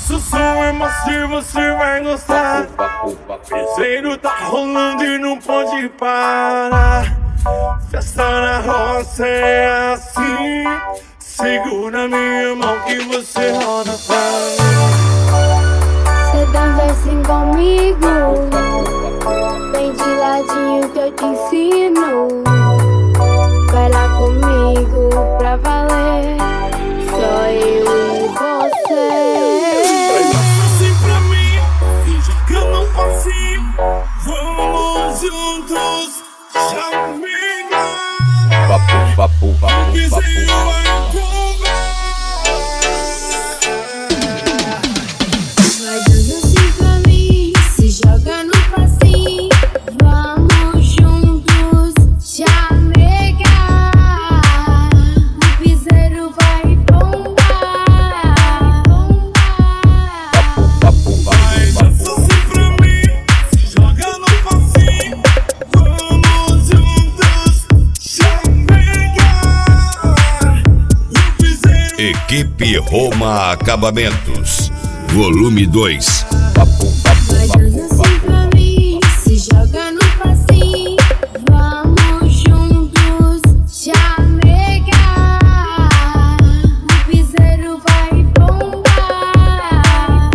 Nosso som é macio, você vai gostar. Piseiro tá rolando e não pode parar. Festa na roça é assim. Segura minha mão que você roda pra mim. Cê dança assim comigo, vem de ladinho que eu te ensino. Vai lá comigo pra valer, só eu e você. Dança assim pra mim, se jogando um passinho. Vamos juntos, chamiga. O piseiro vai empurrar. Vai dança assim pra mim, se joga no passinho. Vamos juntos, chamega. O piseiro vai bombar. Vai dança assim pra mim, se joga no passinho. Vamos juntos, chamega. O piseiro. Equipe Roma Acabamentos, volume 2. Vai dança assim pra mim, se joga no passinho. Vamos juntos, chamega. O piseiro vai bombar.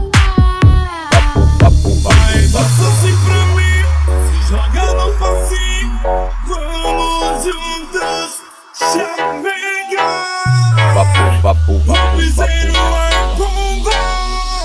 Vai dança assim pra mim, se joga no passinho. Vamos juntos, chamega. O piseiro vai bombar.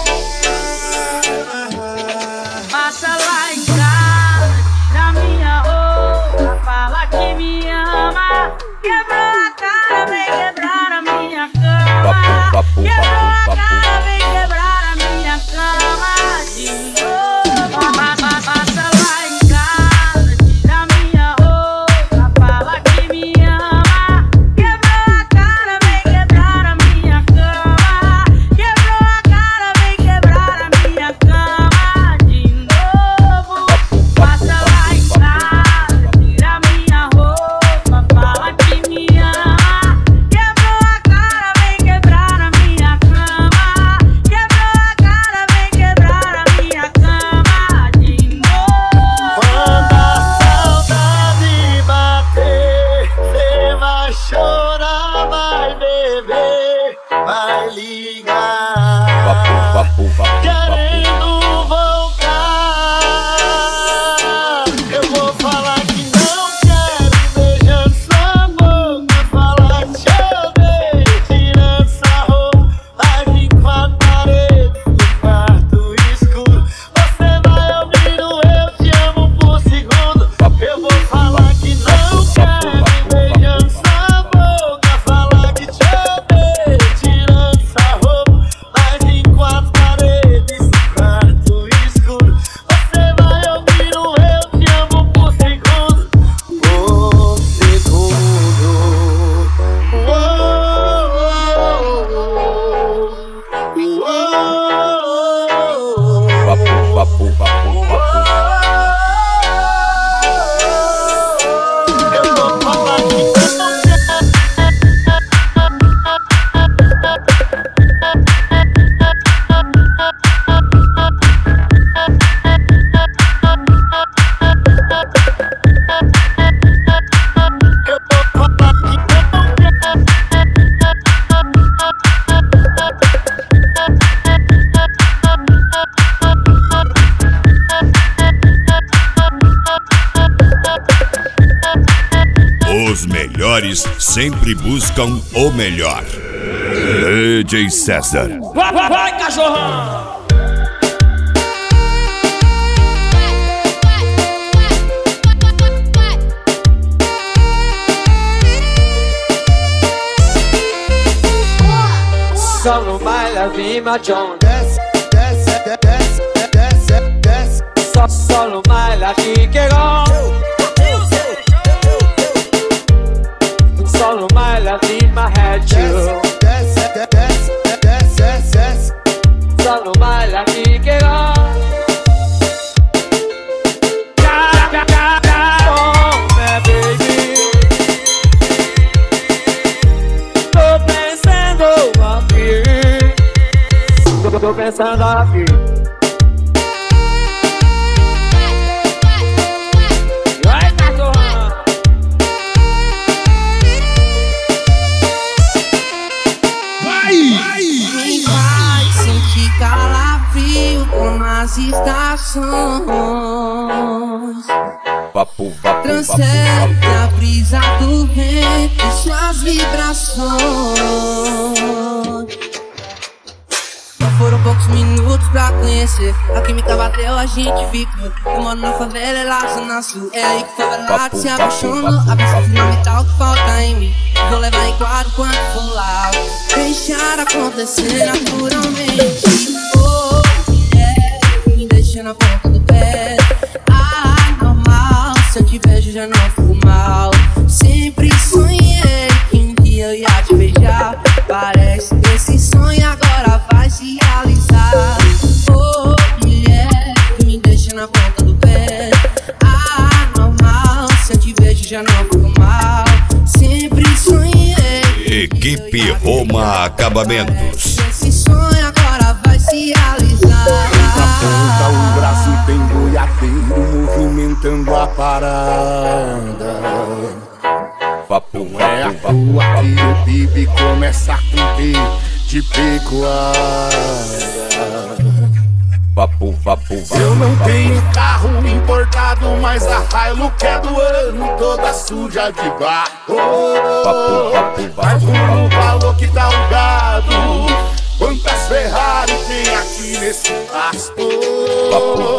Passa lá em casa, na minha roupa, fala que me ama. Quebrou a cara, vem quebrar a minha cama. Quebrou a cara, vem quebrar a minha cama de novo. Passa lá em casa, na minha roupa, fala que me ama. Quebrou a cara, vem quebrar a minha cama. Quebrou a cara, vem quebrar a minha cama de novo. Passa lá em casa, tira minha roupa, fala que me ama. Quebrou a cara, vem quebrar a minha cama. Quebrou a cara, vem quebrar a minha cama de novo. Quando a saudade bater, cê vai chorar, vai beber, vai ligar, querendo voltar. Eu vou falar que não quero, beijando sua boca, falar que te odeio, tirando essa roupa, mas em quatro paredes, no quarto escuro. Você vai ouvir o eu te amo por segundo. Eu vou falar que não quero, beijando sua boca, falar que te odeio, tirando essa roupa, mas em quatro paredes, no quarto escuro. Você vai ouvir o eu te amo por segundo. Por segundo. Eu vou falar que não Os melhores sempre buscam o melhor. DJ César. Vai, cachorrão! Só no baile Vima John. Só no baile aqui que só no baile Vima Hatch. Só no baile aqui que tô pensando aqui. Vai, cachorrão. Me faz sentir calafrio como as estações. Transcende a brisa do vento e suas vibrações. Não foram poucos minutos pra conhecer. A química bateu, a gente ficou. Eu moro na favela, ela zona sul. É aí que favelado se apaixonou. A peça fundamental que falta em mim. Vou levar em quadro quando for lá. Deixar acontecer naturalmente. Oh, yeah, me deixa na ponta do pé. Normal, se eu te vejo já não fico mal. Sempre sonhei que um dia eu ia te beijar. Parece que esse sonho agora vai se realizar. Oh, mulher, que me deixa na ponta do pé. Normal, se eu te vejo já não fico mal. Sempre sonhei. Equipe Roma Acabamentos. Esse sonho agora vai se realizar. Na ponta o braço tem boiadeiro movimentando a parada. Não é à toa que o Bibi começa a cumprir de pecuária. Eu não tenho carro importado, mas a Hilux é do ano, toda suja de barro. Mas no valor que tá o gado, quantas Ferrari tem aqui nesse pasto?